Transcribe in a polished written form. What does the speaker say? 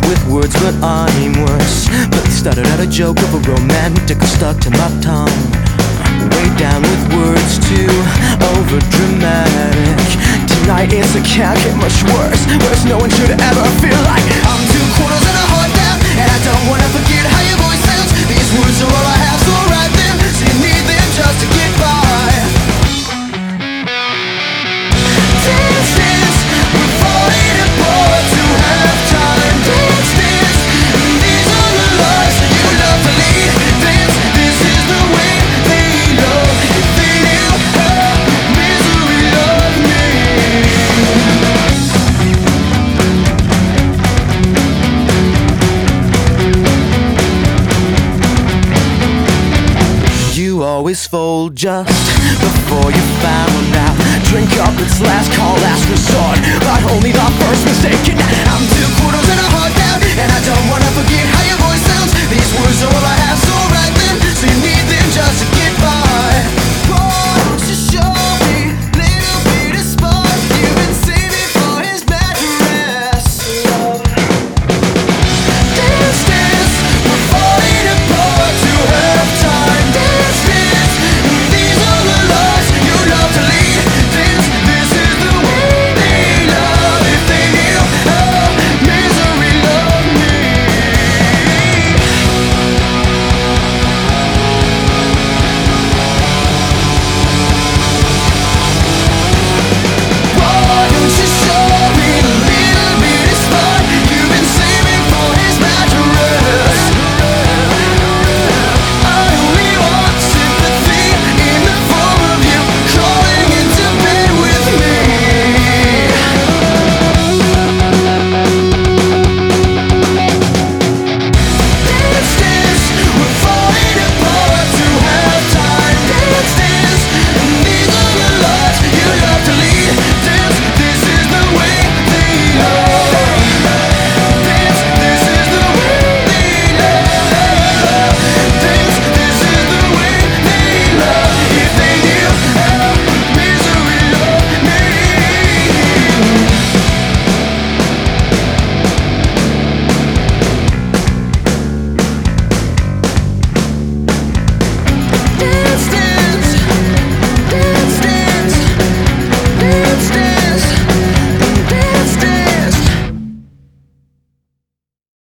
with words, but I'm worse. But it started out a joke of a romantic stuck to my tongue. Way down with words too over dramatic. Tonight it's a can't get much worse. Worse, no one should ever feel like I'm 2/4 and a heart down, and I don't wanna forget how your voice sounds. These words are all I have, so write them. So you need them just to get by. Dance, dance, we're falling apart to have time. Dance, dance, these are the lives you love to lead. Dance, this is the way they love. If they knew how misery loved me. You always fold just before you found out. Drink up, it's last call, last resort, but only the first mistake. I'm 2/4